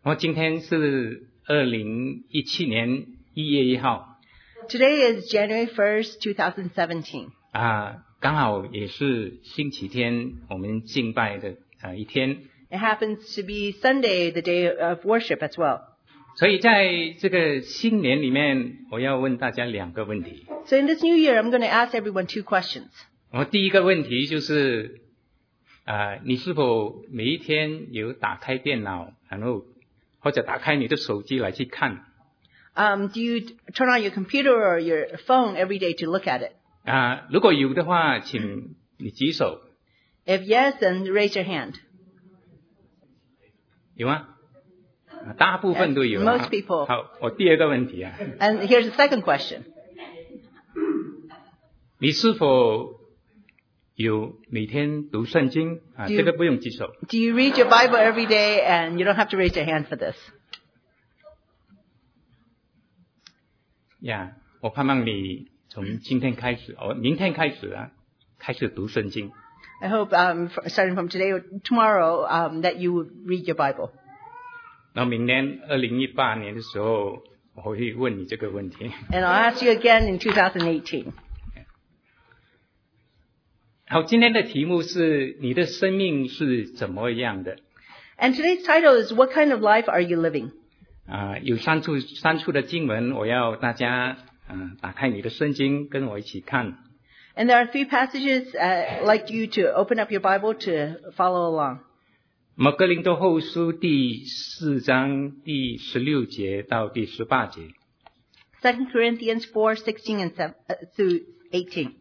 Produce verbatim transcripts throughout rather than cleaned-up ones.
我今天是二零一七年一月一号。 Today is January first, twenty seventeen. 啊，刚好也是星期天，我们敬拜的呃一天。 It happens to be Sunday, the day of worship as well. 所以在这个新年里面，我要问大家两个问题。 So in this new year, I'm going to ask everyone two questions. 我第一个问题就是，啊、呃，你是否每一天有打开电脑，然后或者打开你的手机来去看？ Um, do you turn on your computer or your phone every day to look at it? 啊、呃，如果有的话，请你举手。 If yes, then raise your hand. 有吗？大部分都有。 Most people. 好，我第二个问题啊。 And here's the second question. 你是否有每天读圣经啊？ Do you- 这个不用举手。 Do you read your Bible every day? And you don't have to raise your hand for this. 呀、yeah, 我盼望你从今天开始，哦，明天开始啊，开始读圣经。 I hope, um, f- starting from today or tomorrow, um, that you would read your Bible. 然后明年二零一八年的时候，我会问你这个问题。 And I'll ask you again in twenty eighteen. 好，今天的题目是你的生命是怎么样的？ And today's title is, What kind of life are you living? 啊、有三处三处的经文，我要大家嗯、呃打开你的圣经，跟我一起看。 And there are three passages uh, I'd like you to open up your Bible to follow along. 我们哥林多后书第四章第十六节到第十八节。 Second Corinthians four, sixteen and seven, uh, through eighteen.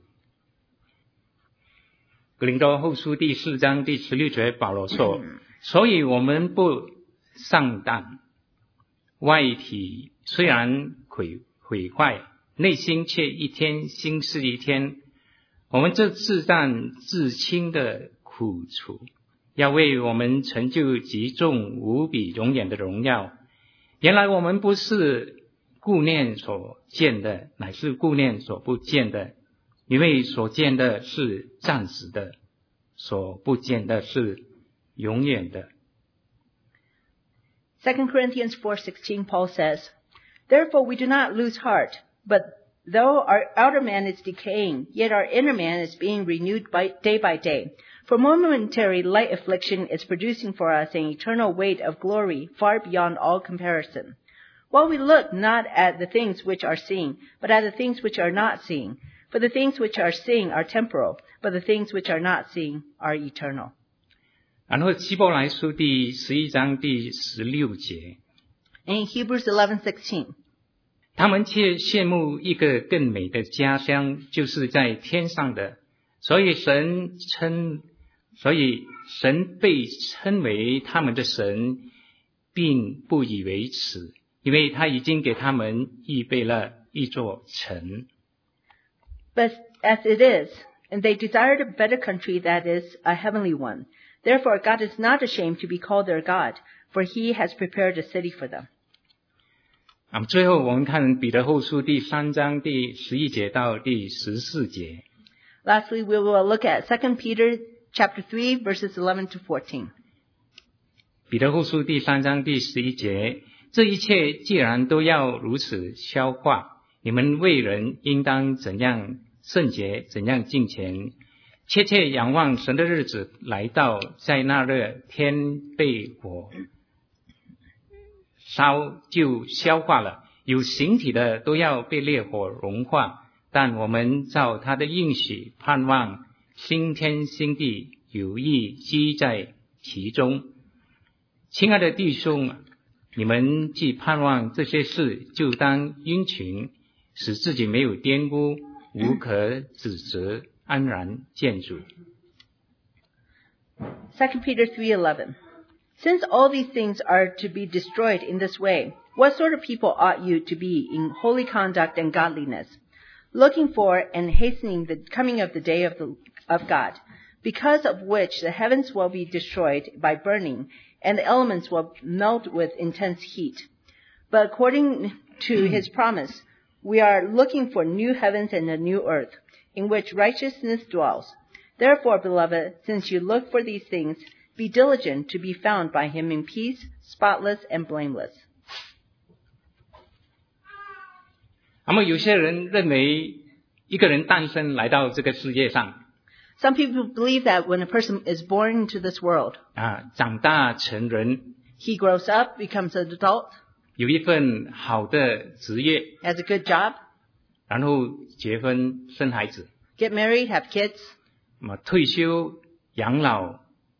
哥林多后书第四章第十六节，保罗说：“所以我们不上当，外体虽然毁毁坏，内心却一天新似一天。我们这自战自轻的苦楚，要为我们成就极重无比永远的荣耀。原来我们不是顾念所见的，乃是顾念所不见的。因为所见的是暂时的，所不见的是永远的。” Second Corinthians four, sixteen, Paul says, Therefore we do not lose heart, but though our outer man is decaying, yet our inner man is being renewed by, day by day. For momentary light affliction is producing for us an eternal weight of glory far beyond all comparison. While we look not at the things which are seen, but at the things which are not seen. For the things which are seen are temporal, but the things which are not seen are eternal. 然后希伯来书第十一章第十六节， And in Hebrews eleven, sixteen, 他们却羡慕一个更美的家乡，就是在天上的。所以神称，所以神被称为他们的神，并不以为耻，因为他已经给他们预备了一座城。 But as it is, and they desired a better country that is a heavenly one. Therefore God is not ashamed to be called their God, for he has prepared a city for them. 啊，最后我们看彼得后书第三章第十一节到第十四节。 Lastly, we will look at Second Peter chapter three, verses eleven to fourteen. 彼得后书第三章第十一节，这一切既然都要如此消化，你们为人应当怎样圣洁，怎样敬虔，切切仰望神的日子来到，在那日天被火烧就消化了，有形体的都要被烈火融化，但我们照他的应许盼望新天新地，有义居在其中。亲爱的弟兄，你们既盼望这些事，就当殷勤，使自己没有玷污，无可指责，安然见主。 Second Peter three, eleven. Since all these things are to be destroyed in this way, what sort of people ought you to be in holy conduct and godliness, looking for and hastening the coming of the day of the of God, because of which the heavens will be destroyed by burning, and the elements will melt with intense heat. But according to his promise, we are looking for new heavens and a new earth, in which righteousness dwells. Therefore, beloved, since you look for these things, be diligent to be found by him in peace, spotless and blameless. 那么有些人认为一个人诞生来到这个世界上 Some people believe that when a person is born into this world, 啊，长大成人， he grows up, becomes an adult, 有一份好的职业， has a good job, 然后结婚生孩子， get married, have kids, 那么退休养老，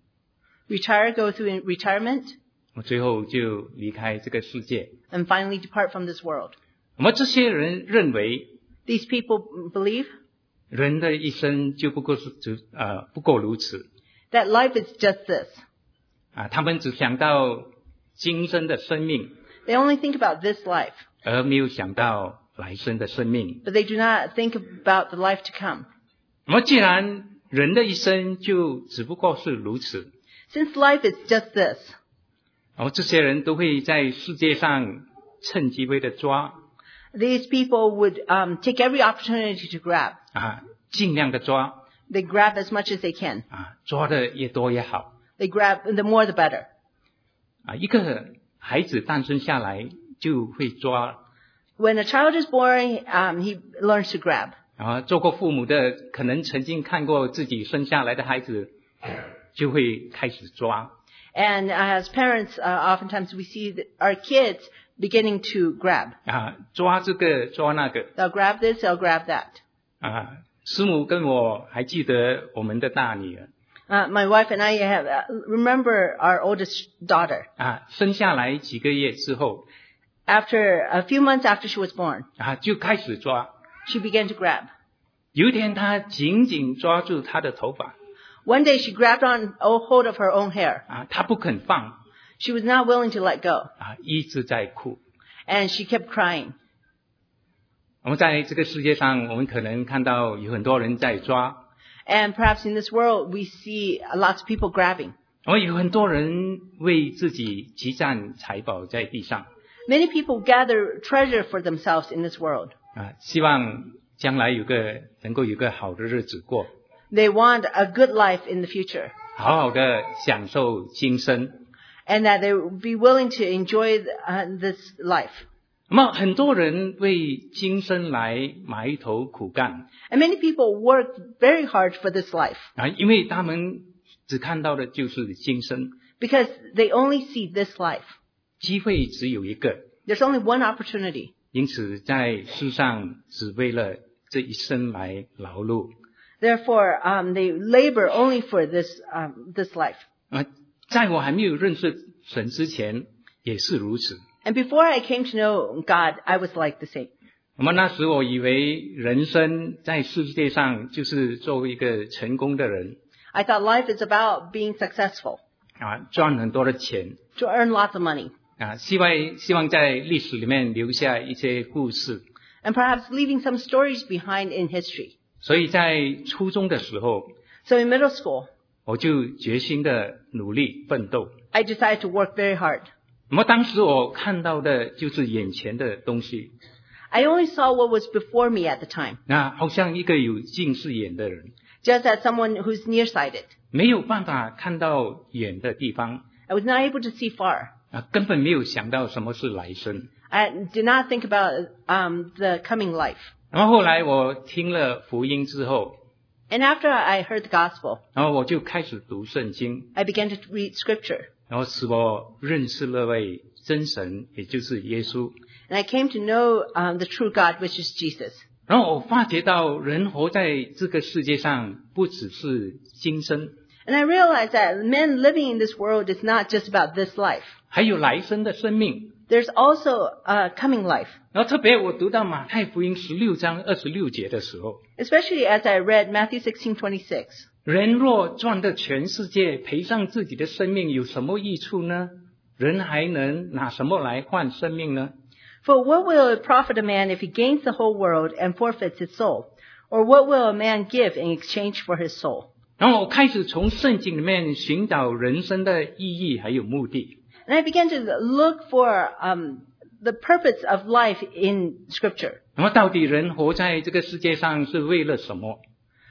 retire, go through retirement, 最后就离开这个世界。 and finally depart from this world. 那么这些人认为 These people believe 人的一生就不过是只呃不过如此 that life is just this. 啊，他们只想到今生的生命， They only think about this life, 而没有想到来生的生命。 but they do not think about the life to come. 那么既然人的一生就只不过是如此， Since life is just this, 然后这些人都会在世界上趁机会的抓 these people would um, take every opportunity to grab. 啊，尽量的抓 They grab as much as they can. 啊，抓的越多越好 They grab, the more the better. 啊。一个孩子诞生下来就会抓 When a child is born, um, he learns to grab. 啊，做过父母的可能曾经看过自己生下来的孩子，就会开始抓 And as parents, uh, oftentimes we see that our kids beginning to grab. 啊，抓这个抓那个 They'll grab this, they'll grab that. 啊。师母跟我还记得我们的大女儿 Uh, my wife and I have uh, remember our oldest daughter. 啊，生下来几个月之后 After a few months after she was born, 啊，就开始抓。 she began to grab. 有一天，她紧紧抓住她的头发 One day she grabbed on oh, hold of her own hair. 啊，她不肯放 She was not willing to let go, 啊，一直在哭。 and she kept crying. 我们在这个世界上，我们可能看到有很多人在抓， And perhaps in this world we see lots of people grabbing. 我们有很多人为自己积攒财宝在地上 Many people gather treasure for themselves in this world. 啊，希望将来有个能够有个好的日子过， They want a good life in the future, 好好的享受今生。 and that they will be willing to enjoy uh, this life. 那么很多人为今生来埋头苦干 And many people work very hard for this life 啊，因为他们只看到的就是今生， because they only see this life. 机会只有一个， There's only one opportunity. 因此在世上只为了这一生来劳碌 Therefore, um, they labor only for this um, this life. 啊。在我还没有认识神之前也是如此。 And before I came to know God, I was like the same. 那么那时我以为人生在世界上就是作为一个成功的人 I thought life is about being successful, 啊，赚很多的钱 to earn lots of money, 啊，希望希望在历史里面留下一些故事。 and perhaps leaving some stories behind in history. 所以在初中的时候， So in middle school, 我就决心的努力奋斗。 I decided to work very hard. 那么当时我看到的就是眼前的东西， I only saw what was before me at the time, 那好像一个有近视眼的人， just as someone who's nearsighted. 没有办法看到远的地方 I was not able to see far. 啊，根本没有想到什么是来生。 I did not think about um, the coming life. 然后后来我听了福音之后， And after I heard the gospel, 然后我就开始读圣经， I began to read scripture. 然后使我认识了位真神，也就是耶稣。 And I came to know um, the true God, which is Jesus. 然后我发觉到人活在这个世界上，不只是今生， And I realized that men living in this world is not just about this life. 还有来生的生命。 There's also a coming life. 然后特别我读到马太福音十六章二十六节的时候， Especially as I read Matthew sixteen twenty-six. 人若赚得全世界，赔上自己的生命，有什么益处呢？人还能拿什么来换生命呢？ For what will it profit a man if he gains the whole world and forfeits his soul? Or what will a man give in exchange for his soul? 然后我开始从圣经里面寻找人生的意义还有目的。 And I began to look for um, the purpose of life in Scripture. 那么到底人活在这个世界上是为了什么？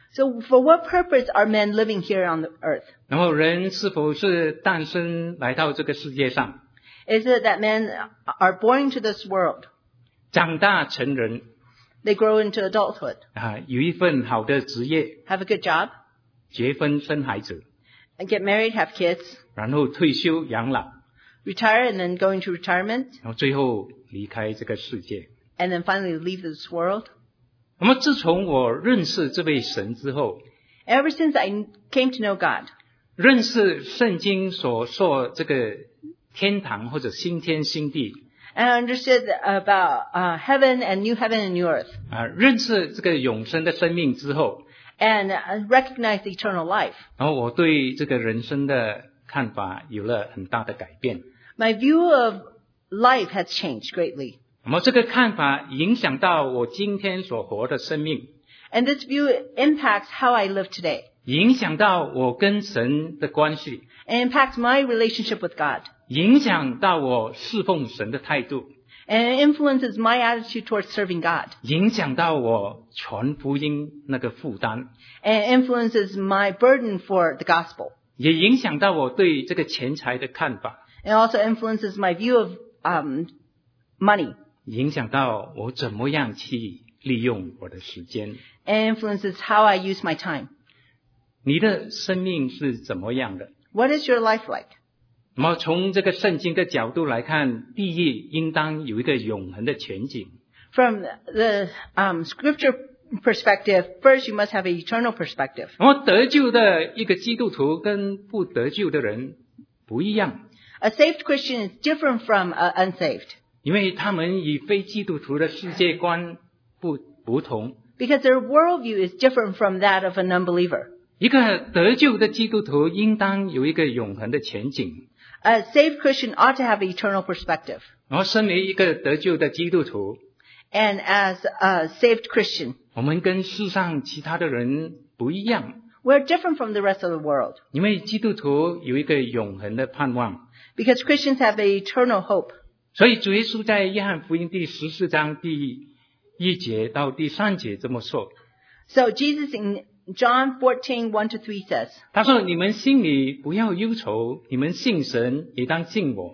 So for what purpose are men living here on the earth? 然后人是否是诞生来到这个世界上， Is it that men are born into this world? 长大成人 They grow into adulthood, 啊，有一份好的职业， have a good job, 结婚生孩子， and get married, have kids, 然后退休养老， retire, and then go into retirement, 然后最后离开这个世界。 and then finally leave this world. 那么自从我认识这位神之后， Ever since I came to know God, 认识圣经所说这个天堂或者新天新地 and I understood about uh, heaven and new heaven and new earth, 啊，认识这个永生的生命之后， and uh, recognized eternal life. 然后我对这个人生的看法有了很大的改变。 My view of life has changed greatly. 那么这个看法影响到我今天所活的生命， And this view impacts how I live today. 影响到我跟神的关系， It impacts my relationship with God. 影响到我侍奉神的态度， And it influences my attitude towards serving God. 影响到我传福音那个负担， And it influences my burden for the gospel. 也影响到我对这个钱财的看法， It also influences my view of um, money. 影响到我怎么样去利用我的时间。 And influences how I use my time. 你的生命是怎么样的？ What is your life like? 那么从这个圣经的角度来看，地狱应当有一个永恒的前景。 From the um, scripture perspective, first you must have an eternal perspective. 然后得救的一个基督徒跟不得救的人不一样， A saved Christian is different from uh, unsaved 因为他们与非基督徒的世界观不不同。 because their worldview is different from that of an unbeliever. 一个得救的基督徒应当有一个永恒的前景。 A saved Christian ought to have an eternal perspective. 然后身为一个得救的基督徒， And as a saved Christian, 我们跟世上其他的人不一样， we're different from the rest of the world 因为基督徒有一个永恒的盼望。 because Christians have an eternal hope. 所以主耶稣在约翰福音第十四章第一节到第三节这么说， So Jesus in John fourteen, one to three says, 他说：“你们心里不要忧愁，你们信神也当信我。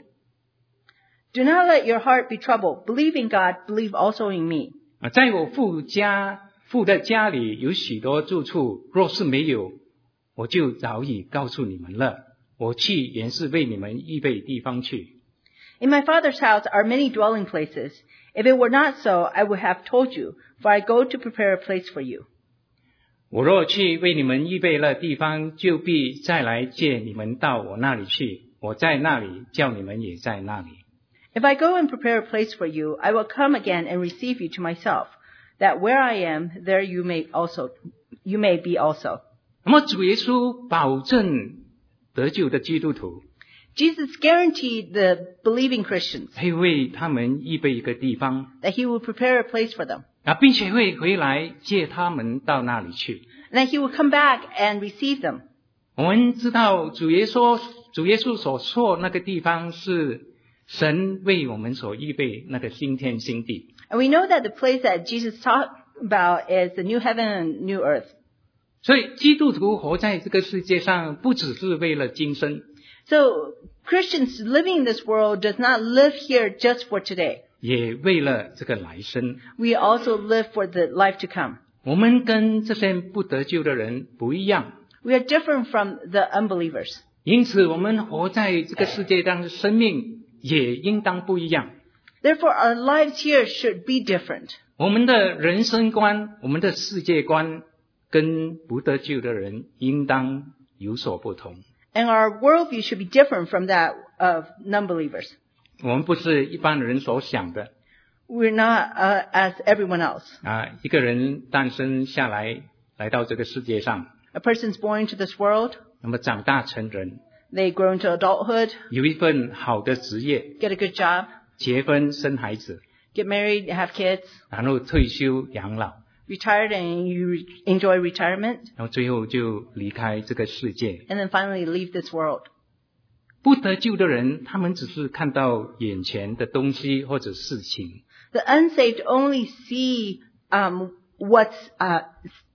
Do not let your heart be troubled. Believe in God, believe also in me. 啊，在我父家父的家里有许多住处，若是没有，我就早已告诉你们了。我去原是为你们预备地方去。 In my Father's house are many dwelling places. If it were not so, I would have told you, for I go to prepare a place for you. 我若去为你们预备了地方，就必再来接你们到我那里去。我在那里，叫你们也在那里。” If I go and prepare a place for you, I will come again and receive you to myself, that where I am, there you may also, you may be also. 那么主耶稣保证得救的基督徒 Jesus guaranteed the believing Christians 会为他们预备一个地方 that he would prepare a place for them, 啊，并且会回来接他们到那里去。 and that he would come back and receive them. 我们知道主耶稣主耶稣所说那个地方是神为我们所预备那个新天新地。 And we know that the place that Jesus talked about is the new heaven and new earth. 所以基督徒活在这个世界上，不只是为了今生， So Christians living in this world does not live here just for today. 也为了这个来生。 We also live for the life to come. 我们跟这些不得救的人不一样， We are different from the unbelievers. 因此我们活在这个世界上的生命也应当不一样。 Therefore, our lives here should be different. 我们的人生观，我们的世界观跟不得救的人应当有所不同。 And our worldview should be different from that of non-believers. 我们不是一般人所想的 We're not uh, as everyone else. 啊，一个人诞生下来来到这个世界上， A person's born into this world. 那么长大成人， They grow into adulthood, 有一份好的职业， get a good job, 结婚生孩子， get married, have kids, 然后退休养老， retired, and you re- enjoy retirement, 然后最后就离开这个世界。 and then finally leave this world. 不得救的人，他们只是看到眼前的东西或者事情， The unsaved only see um, what's uh,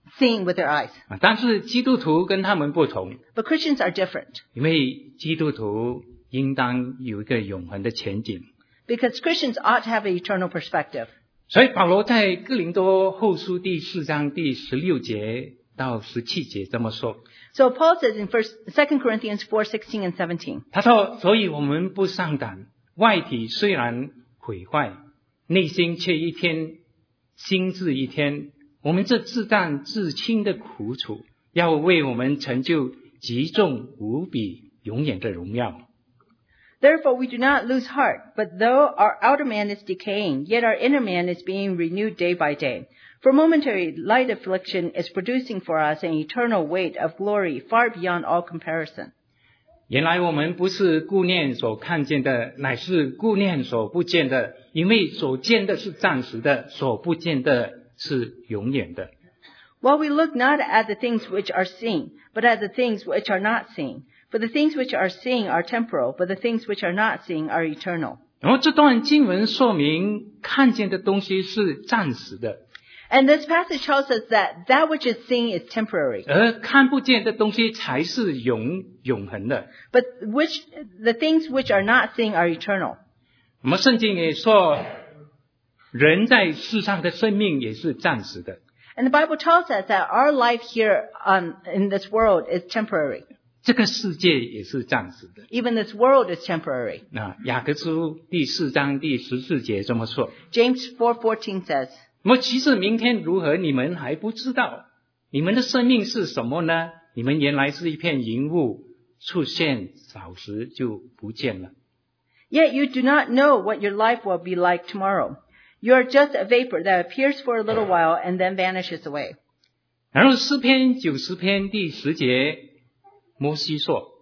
seeing with their eyes. 啊，但是基督徒跟他们不同， But Christians are different, 因为基督徒应当有一个永恒的前景。 because Christians ought to have an eternal perspective. 所以保罗在哥林多后书第四章第十六节到十七节这么说， So Paul says in First, Second Corinthians four sixteen and seventeen, 他说：“所以我们不上胆，外体虽然毁坏，内心却一天心智一天。我们这自担自轻的苦楚，要为我们成就极重无比永远的荣耀。” Therefore we do not lose heart, but though our outer man is decaying, yet our inner man is being renewed day by day. For momentary light affliction is producing for us an eternal weight of glory far beyond all comparison. 原来我们不是顾念所看见的，乃是顾念所不见的，因为所见的是暂时的，所不见的是永远的。 While we look not at the things which are seen, but at the things which are not seen. For the things which are seen are temporal, but the things which are not seen are eternal. 然后这段经文说明看见的东西是暂时的， And this passage tells us that that which is seen is temporary, 而看不见的东西才是永永恒的。 but which the things which are not seen are eternal. 我们圣经也说，人在世上的生命也是暂时的。 And the Bible tells us that our life here um, in this world is temporary. 这个世界也是暂时的。 Even this world is temporary. 那雅各书第四章第十四节这么说。 James four fourteen says, 那么其实明天如何，你们还不知道。你们的生命是什么呢？你们原来是一片云雾，出现少时就不见了。 Yet you do not know what your life will be like tomorrow. You are just a vapor that appears for a little while and then vanishes away. 然后诗篇九十篇第十节，摩西说，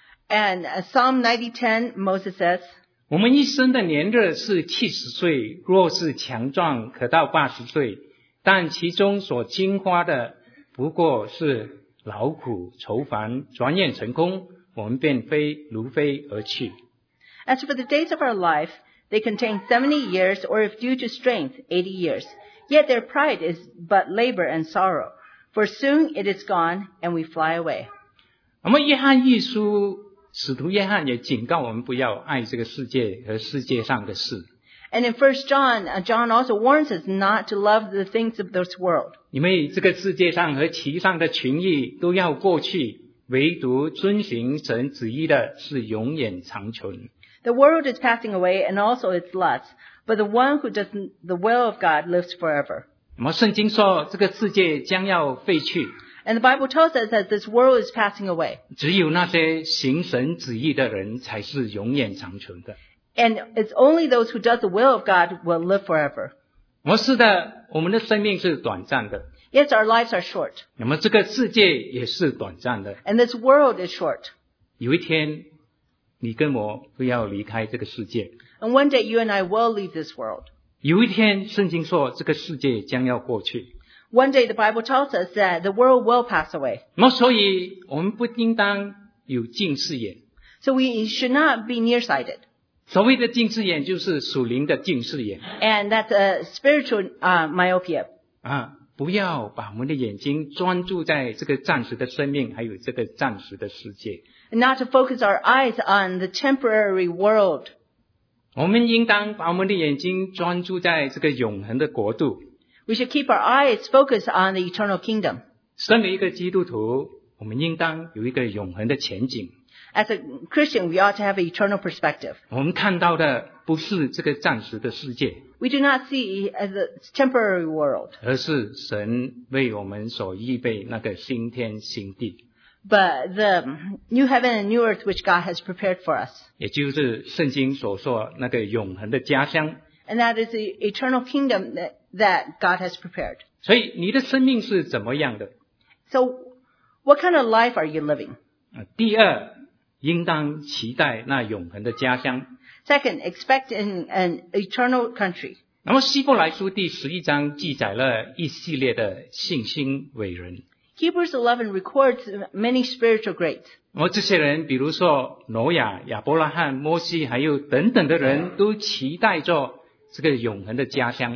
And uh, Psalm ninety ten, Moses says, 我们一生的年日是七十岁，若是强壮，可到八十岁，但其中所经花的不过是劳苦愁烦，转眼成空，我们便飞如飞而去。 As for the days of our life, they contain seventy years, or if due to strength, eighty years. Yet their pride is but labor and sorrow. For soon it is gone, and we fly away. 那么约翰一书，使徒约翰也警告我们不要爱这个世界和世界上的事， And in First John, uh, John also warns us not to love the things of this world. 因为这个世界上和其上的情欲都要过去，唯独遵行神旨意的是永远长存。 The world is passing away, and also its lusts, but the one who does the will of God lives forever. 那么圣经说，这个世界将要废去， And the Bible tells us that this world is passing away. 只有那些行神旨意的人才是永远长存的。 And it's only those who does the will of God will live forever. 我是的，我们的生命是短暂的， Yes, our lives are short, 那么这个世界也是短暂的。 and this world is short. 有一天，你跟我都要离开这个世界。 And one day you and I will leave this world. 有一天，圣经说这个世界将要过去。 One day the Bible tells us that the world will pass away. 那么，所以我们不应当有近视眼。 So we should not be nearsighted. 所谓的近视眼，就是属灵的近视眼 And that's a spiritual uh, myopia. 啊！不要把我们的眼睛专注在这个暂时的生命，还有这个暂时的世界。 And not to focus our eyes on the temporary world. 我们应当把我们的眼睛专注在这个永恒的国度。 We should keep our eyes focused on the eternal kingdom. 身为一个基督徒，我们应当有一个永恒的前景。 As a Christian, we ought to have an eternal perspective. 我们看到的不是这个暂时的世界， We do not see as a temporary world, 而是神为我们所预备那个新天新地， but the new heaven and new earth which God has prepared for us. 也就是圣经所说那个永恒的家乡。 And that is the eternal kingdom that, that God has prepared. 所以你的生命是怎么样的？ So, what kind of life are you living? 啊，第二，应当期待那永恒的家乡。 Second, expect an, an eternal country. 那么希伯来书第十一章记载了一系列的信心伟人。 Hebrews eleven records many spiritual greats. 那么这些人，比如说挪亚、亚伯拉罕、摩西，还有等等的人，都期待着这个永恒的家乡。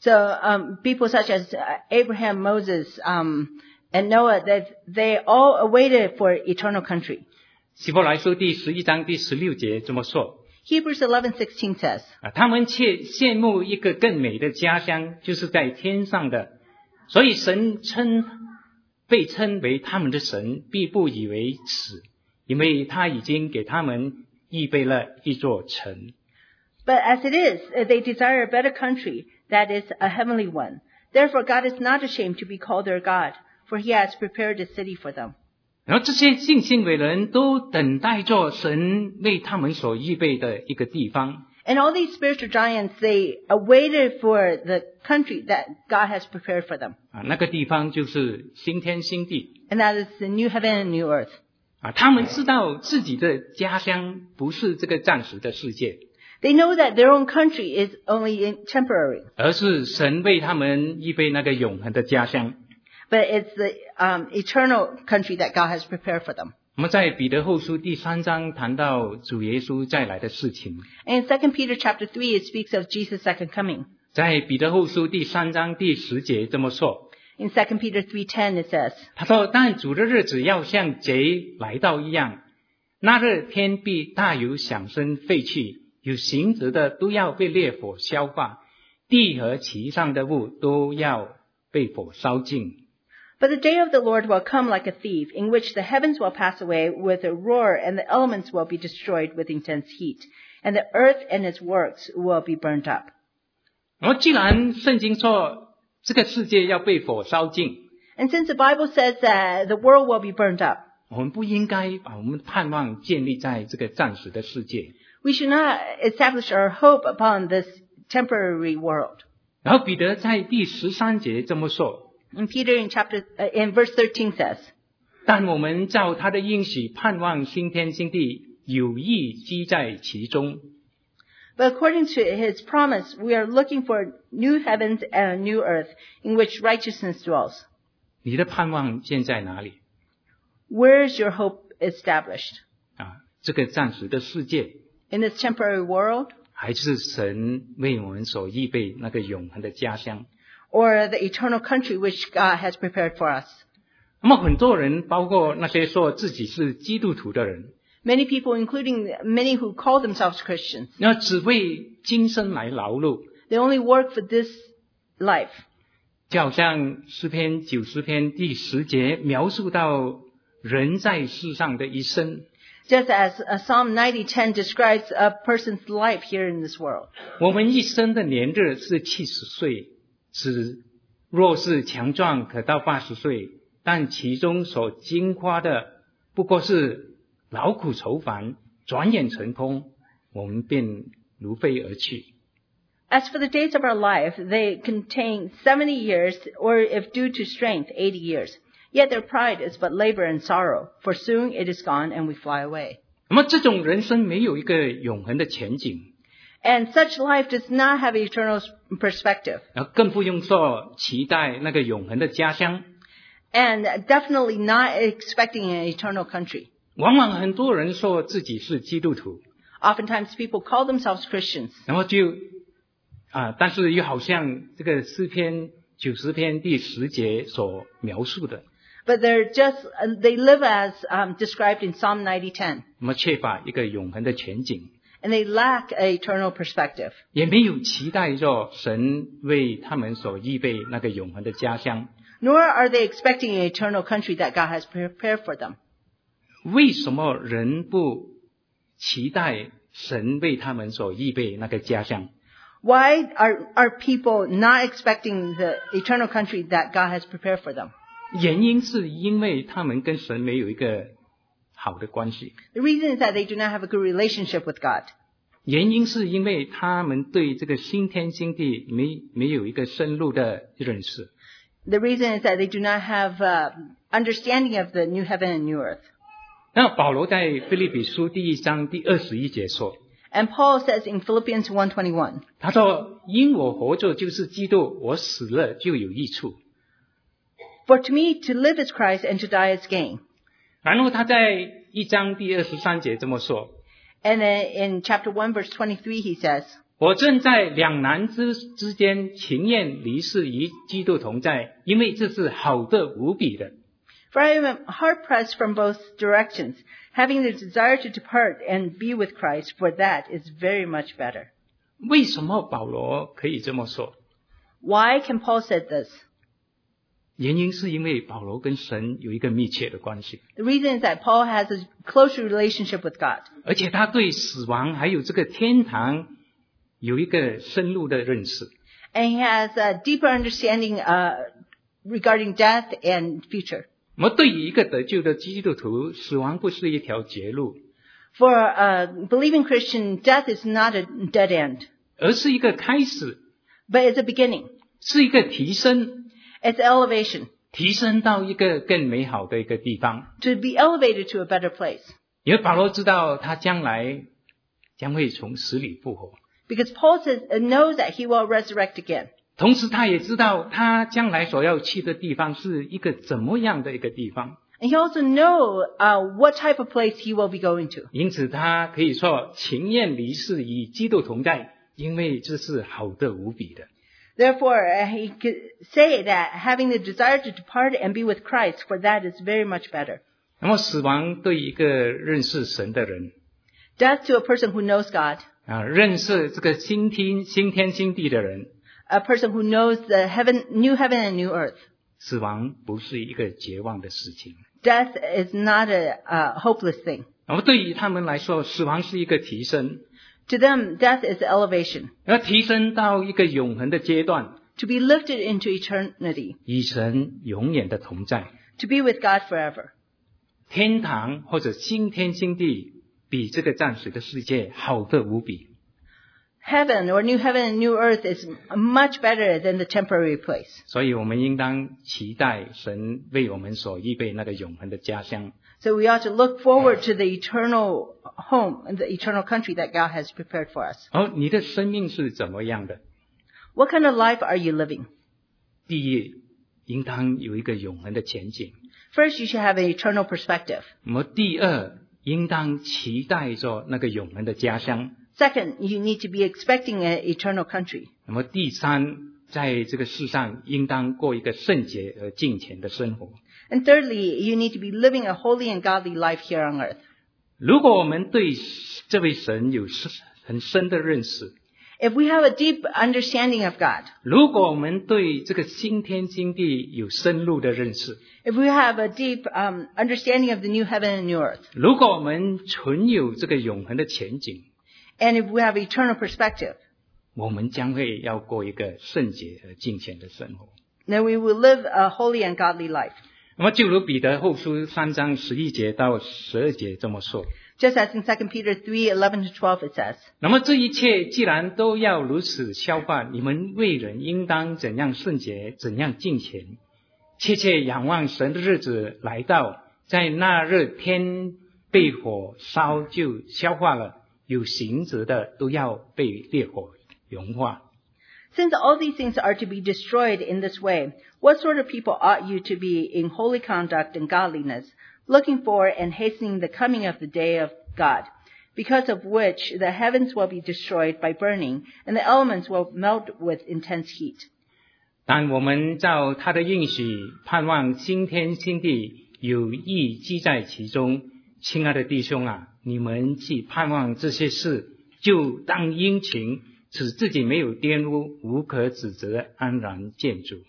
So um, people such as uh, Abraham, Moses, um, and Noah, that they all awaited for eternal country. 希伯来书第十一章第十六节这么说 Hebrews eleven sixteen says, 啊，他们却羡慕一个更美的家乡，就是在天上的。所以神称被称为他们的神，必不以为耻，因为他已经给他们预备了一座城。 But as it is, uh, they desire a better country, that is, a heavenly one. Therefore God is not ashamed to be called their God, for he has prepared a city for them. 然后这些信心伟人都等待着神为他们所预备的一个地方。 And all these spiritual giants, they awaited for the country that God has prepared for them. 啊，那个地方就是新天新地。 And that is the new heaven and new earth. 啊，他们知道自己的家乡不是这个暂时的世界， They know that their own country is only in temporary, 而是神为他们预备那个永恒的家乡。 but it's the um, eternal country that God has prepared for them. 我们在彼得后书第三章谈到主耶稣再来的事情， And in Second Peter chapter three, it speaks of Jesus' second coming. 在彼得后书第三章第十节这么说， In Second Peter three ten, it says, 他说：“但主的日子要像贼来到一样，那日天必大有响声废去，有形质的都要被烈火消化，地和其上的物都要被火烧尽。” But the day of the Lord will come like a thief, in which the heavens will pass away with a roar, and the elements will be destroyed with intense heat, and the earth and its works will be burnt up. 然后既然圣经说这个世界要被火烧尽， And since the Bible says that the world will be burnt up, 我们不应该把我们的盼望建立在这个暂时的世界。 we should not establish our hope upon this temporary world. 然后彼得在第十三节这么说， And Peter in chapter, uh, in verse thirteen says, 但我们照他的应许盼望新天新地，有意居在其中。 But according to his promise, we are looking for new heavens and a new earth in which righteousness dwells. 你的盼望建在哪里？ Where is your hope established? 啊，这个暂时的世界， In this temporary world, 还是神为我们所预备那个永恒的家乡？ or the eternal country which God has prepared for us? 那么很多人，包括那些说自己是基督徒的人， Many people, including many who call themselves Christians, 那只为今生来劳碌， they only work for this life. 就好像诗篇九十篇第十节描述到人在世上的一生。 Just as uh, Psalm ninety ten describes a person's life here in this world. 我们一生的年日是七十岁，只若是强壮可到八十岁，但其中所经花的不过是劳苦愁烦，转眼成空，我们便如飞而去。 As for the days of our life, they contain seventy years, or if due to strength, eighty years. Yet their pride is but labor and sorrow, for soon it is gone and we fly away. 那么这种人生没有一个永恒的前景， And such life does not have an eternal perspective. 然后更不用说期待那个永恒的家乡。 And definitely not expecting an eternal country. 往往很多人说自己是基督徒， Oftentimes people call themselves Christians. 然后就啊，但是又好像这个诗篇九十篇第十节所描述的， But they're just, they live as um, described in Psalm ninety ten. 那么缺乏一个永恒的前景， And they lack an eternal perspective. 也没有期待着神为他们所预备那个永恒的家乡。 Nor are they expecting an eternal country that God has prepared for them. 为什么人不期待神为他们所预备那个家乡？ Why are, are people not expecting the eternal country that God has prepared for them? 原因是因为他们跟神没有一个好的关系， The reason is that they do not have a good relationship with God. 原因是因为他们对这个新天新地没没有一个深入的认识。 The reason is that they do not have uh, understanding of the new heaven and new earth. 那保罗在腓立比书第一章第二十一节说， And Paul says in Philippians one twenty-one, 他说：“因我活着就是基督，我死了就有益处。” For to me to live is Christ and to die is gain. 然后他在一章第二十三节这么说 And then in chapter one verse twenty-three he says, 我正在两难之之间，情愿离世与基督同在，因为这是好的无比的。 For I am hard pressed from both directions, having the desire to depart and be with Christ, for that is very much better. 为什么保罗可以这么说？ Why can Paul say this? 原因是因为保罗跟神有一个密切的关系， The reason is that Paul has a close relationship with God. 而且他对死亡还有这个天堂有一个深入的认识。 And he has a deeper understanding uh, regarding death and future. 我们对于一个得救的基督徒，死亡不是一条绝路， For a believing Christian, death is not a dead end, 而是一个开始， but it's a beginning. 是一个提升， It's elevation, 提升到一个更美好的一个地方。 to be elevated to a better place. 因为保罗知道他将来将会从死里复活， Because Paul says, uh, knows that he will resurrect again. 同时他也知道他将来所要去的地方是一个怎么样的一个地方， And he also knows uh, what type of place he will be going to. 因此他可以说情愿离世与基督同在，因为这是好的无比的。 Therefore, uh, he could say that having the desire to depart and be with Christ, for that is very much better. 那么死亡对一个认识神的人 Death to a person who knows God, 啊，认识这个新天新天新地的人， a person who knows the heaven, new heaven and new earth. 死亡不是一个绝望的事情。 Death is not a uh, hopeless thing. 那么对于他们来说，死亡是一个提升， To them, death is elevation, 要提升到一个永恒的阶段， to be lifted into eternity, 与神永远的同在。 to be with God forever. 天堂或者新天新地，比这个暂时的世界好得无比。 Heaven or new heaven and new earth is much better than the temporary place. 所以我们应当期待神为我们所预备那个永恒的家乡。 So we ought to look forward to the eternal home and the eternal country that God has prepared for us. 而你的生命是怎么样的？ What kind of life are you living? 第一，应当有一个永恒的前景。 First, you should have an eternal perspective. 那么第二，应当期待着那个永恒的家乡。 Second, you need to be expecting an eternal country. 那么第三，在这个世上应当过一个圣洁而敬虔的生活。 And thirdly, you need to be living a holy and godly life here on earth. 如果我们对这位神有很深的认识， If we have a deep understanding of God, 如果我们对这个新天新地有深入的认识， if we have a deep um, understanding of the new heaven and new earth, 如果我们存有这个永恒的前景， and if we have eternal perspective, 我们将会要过一个圣洁而敬虔的生活。 then we will live a holy and godly life. 那么就如彼得后书三章十一节到十二节这么说。 Just as in Second Peter three eleven to twelve it says, 那么这一切既然都要如此消化，你们为人应当怎样圣洁，怎样敬虔，切切仰望神的日子来到，在那日天被火烧就消化了，有形质的都要被烈火融化。 Since all these things are to be destroyed in this way, what sort of people ought you to be in holy conduct and godliness, looking for and hastening the coming of the day of God, because of which the heavens will be destroyed by burning, and the elements will melt with intense heat. 但我们照他的应许，盼望新天新地有义居在其中。亲爱的弟兄啊，你们既盼望这些事，就当殷勤，使自己没有玷污，无可指责，安然见主。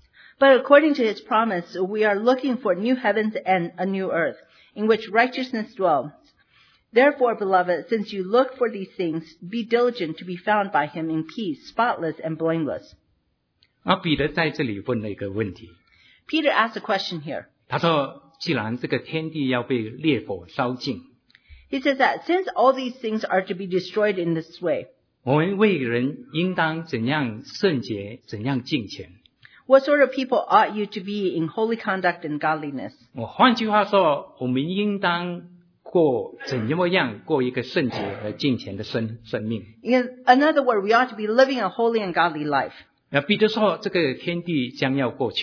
But according to his promise, we are looking for new heavens and a new earth, in which righteousness dwells. Therefore, beloved, since you look for these things, be diligent to be found by him in peace, spotless and blameless. 而彼得在这里问了一个问题， Peter asked a question here. 他说：“既然这个天地要被烈火烧尽， He says that since all these things are to be destroyed in this way, 我们为人应当怎样圣洁，怎样敬虔？ what sort of people ought you to be in holy conduct and godliness? 我换句话说，我们应当过怎么样过一个圣洁和敬虔的生生命。 In another word, we ought to be living a holy and godly life. 那彼得说，这个天地将要过去，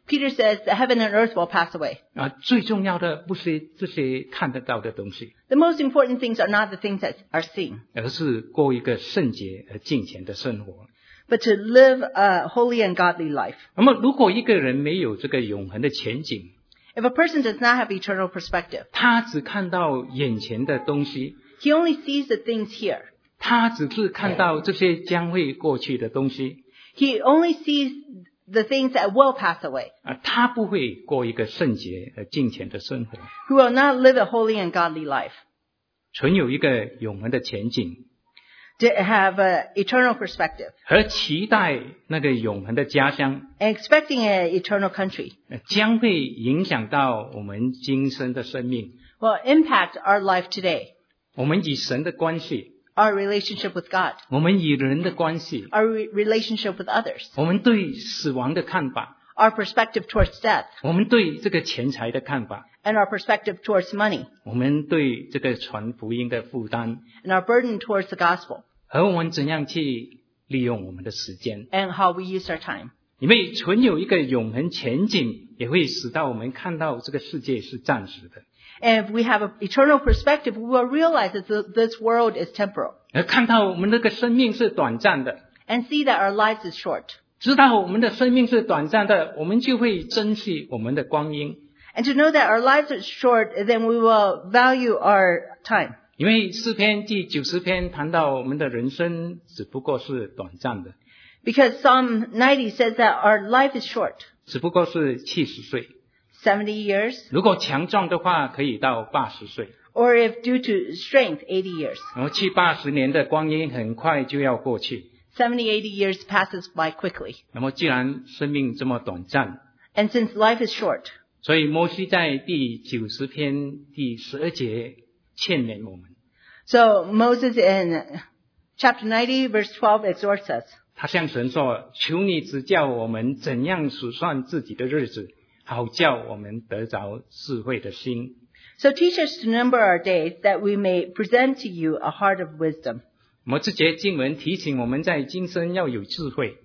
Peter says that heaven and earth will pass away. 啊，最重要的不是这些看得到的东西， The most important things are not the things that are seen, 而是过一个圣洁而敬虔的生活。 but to live a holy and godly life. 那么，如果一个人没有这个永恒的前景， If a person does not have eternal perspective, 他只看到眼前的东西， he only sees the things here. 他只是看到这些将会过去的东西， He only sees the things that will pass away. 啊，他不会过一个圣洁而敬虔的生活， Who will not live a holy and godly life. 存有一个永恒的前景， To have an eternal perspective 和期待那个永恒的家乡， and expecting an eternal country 呃将会影响到我们今生的生命， will impact our life today, 我们与神的关系， our relationship with God, 我们与人的关系， our re- relationship with others, 我们对死亡的看法， our perspective towards death, 我们对这个钱财的看法， and our perspective towards money, 我们对这个传福音的负担， and our burden towards the gospel, 和我们怎样去利用我们的时间。 and how we use our time. 因为存有一个永恒前景，也会使到我们看到这个世界是暂时的， And if we have an eternal perspective, we will realize that th- this world is temporal 而看到我们这个生命是短暂的， and see that our lives is short. 知道我们的生命是短暂的，我们就会珍惜我们的光阴。 And to know that our lives are short, then we will value our time. 因为诗篇第九十篇谈到我们的人生只不过是短暂的， Because Psalm ninety says that our life is short, 只不过是七十岁， seventy years, 如果强壮的话可以到八十岁， or if due to strength, eighty years. 然后七八十年的光阴很快就要过去。 seventy, eighty years passes by quickly. 那么既然生命这么短暂， And since life is short, 所以摩西在第九十篇第十二节劝勉我们， so Moses in chapter ninety, verse twelve exhorts us. 他向神说：“求你指教我们怎样数算自己的日子，好叫我们得着智慧的心。” So teach us to number our days that we may present to you a heart of wisdom. 那么这节经文提醒我们在今生要有智慧，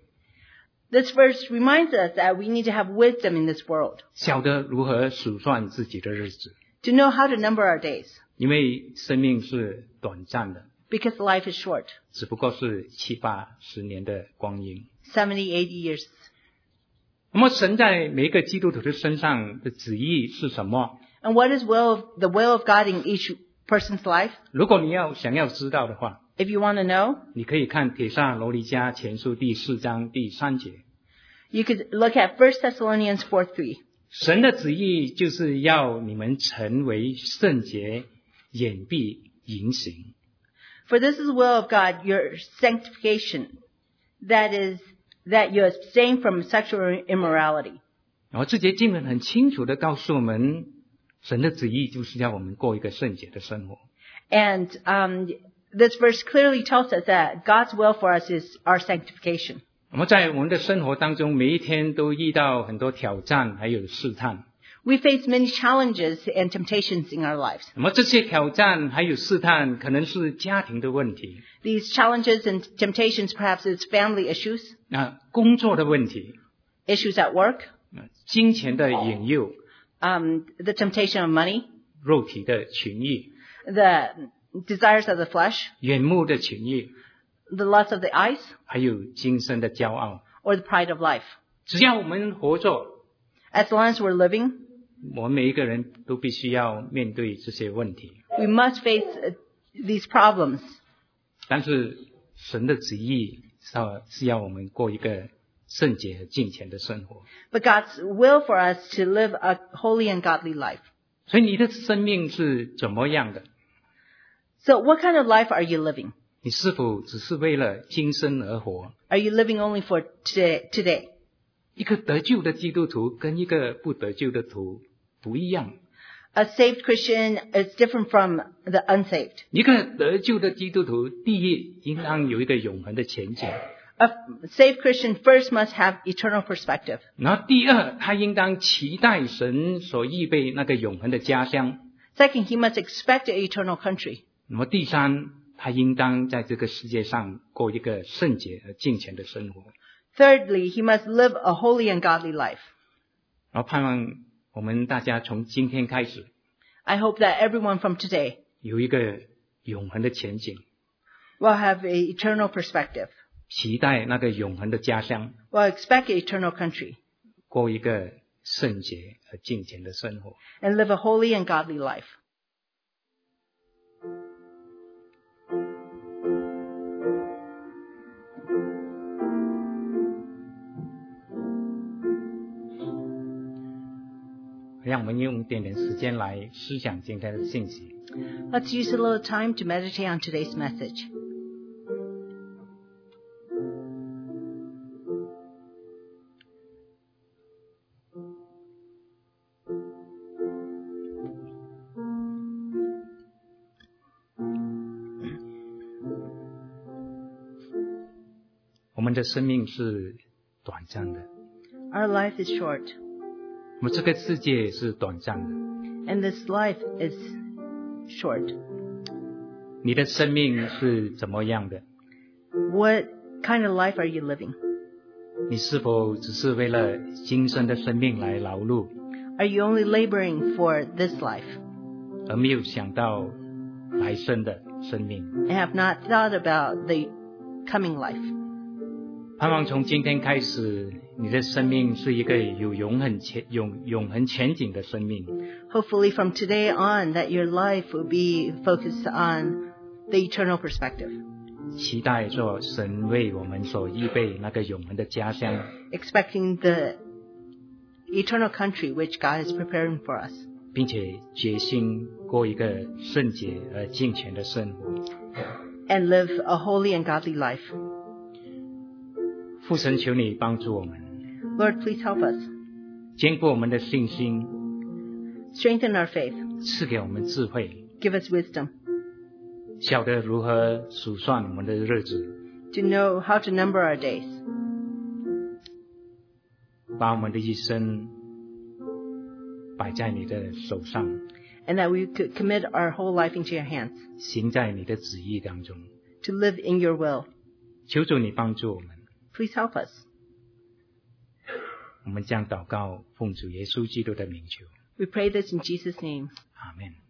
This verse reminds us that we need to have wisdom in this world, 晓得如何数算自己的日子， to know how to number our days, 因为生命是短暂的， because life is short, 只不过是七八十年的光阴。 seventy, eighty years. 那么神在每一个基督徒的身上的旨意是什么？ And what is will of, the will of God in each person's life? 如果你要想要知道的话， If you want to know, 你可以看帖撒罗尼迦前书第四章第三节。 you could look at First Thessalonians four three. 神的旨意就是要你们成为圣洁，掩蔽淫行。 For this is the will of God, your sanctification, that is, that you abstain from sexual immorality. 然后这节经文很清楚的告诉我们，神的旨意就是要我们过一个圣洁的生活。 And um, this verse clearly tells us that God's will for us is our sanctification. 那么在我们的生活当中，每一天都遇到很多挑战，还有试探。 We face many challenges and temptations in our lives. 那么这些挑战还有试探，可能是家庭的问题， These challenges and temptations perhaps is family issues, 啊，工作的问题， issues at work, 啊金钱的引诱， um, the temptation of money, 肉体的情欲， the desires of the flesh, 眼目的情欲， the lust of the eyes, 还有今生的骄傲。 or the pride of life. 只要我们活着， As long as we're living, 我们每一个人都必须要面对这些问题。 we must face uh, these problems. 但是神的旨意是要是要我们过一个圣洁和敬虔的生活。 But God's will for us to live a holy and godly life. 所以你的生命是怎么样的？ So what kind of life are you living? 你是否只是为了今生而活？ Are you living only for today? today? 一个得救的基督徒跟一个不得救的徒不一样。 A saved Christian is different from the unsaved. 一个得救的基督徒，第一应当有一个永恒的前景， A saved Christian first must have eternal perspective. 然后第二，他应当期待神所预备那个永恒的家乡。 Second, he must expect an eternal country. 那么第三，他应当在这个世界上过一个圣洁而敬虔的生活。 Thirdly, he must live a holy and godly life. 然后盼望我们大家从今天开始 I hope that everyone from today 有一个永恒的前景， will have an eternal perspective, 期待那个永恒的家乡， will expect an eternal country, 过一个圣洁而敬虔的生活。 and live a holy and godly life. 让我们用一点点时间来思想今天的信息。 Let's use a little time to meditate on today's message. 我们的生命是短暂的， Our life is short, 我们这个世界是短暂的。 and this life is short. 你的生命是怎么样的？ What kind of life are you living? 你是否只是为了今生的生命来劳碌， Are you only laboring for this life 而没有想到来生的生命？ and have not thought about the coming life? 盼望从今天开始，你的生命是一个有永恒前永永恒前景的生命。 Hopefully from today on that your life will be focused on the eternal perspective, 期待着神为我们所预备那个永恒的家乡， expecting the eternal country which God is preparing for us, 并且决心过一个圣洁而敬虔的生活。 and live a holy and godly life. 父神，求你帮助我们， Lord, please help us. 坚固我们的信心， Strengthen our faith. 赐给我们智慧， Give us wisdom 晓得如何数算我们的日子， to know how to number our days, 把我们的一生摆在你的手上， and that we could commit our whole life into your hands, 行在你的旨意当中。 to live in your will. 求主你帮助我们， Please help us. 我们将祷告奉主耶稣基督的名求， We pray this in Jesus' name. 阿们。